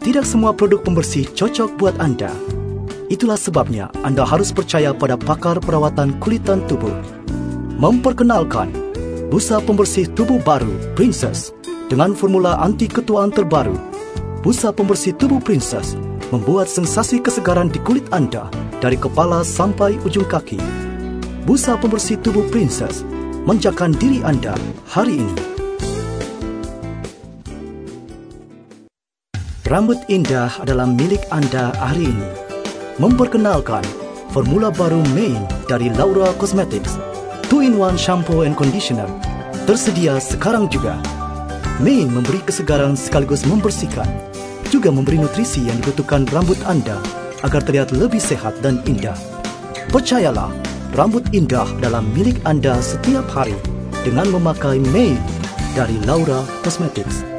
Tidak semua produk pembersih cocok buat anda. Itulah sebabnya anda harus percaya pada pakar perawatan kulitan tubuh. Memperkenalkan busa pembersih tubuh baru Princess dengan formula anti ketuaan terbaru. Busa pembersih tubuh Princess membuat sensasi kesegaran di kulit anda dari kepala sampai ujung kaki. Busa pembersih tubuh Princess menjaga diri anda hari ini. Rambut indah adalah milik anda hari ini. Memperkenalkan formula baru Mane dari Laura Cosmetics, 2-in-1 shampoo and conditioner, tersedia sekarang juga. Mane memberi kesegaran sekaligus membersihkan, juga memberi nutrisi yang dibutuhkan rambut anda agar terlihat lebih sehat dan indah. Percayalah, rambut indah adalah milik anda setiap hari dengan memakai Mane dari Laura Cosmetics.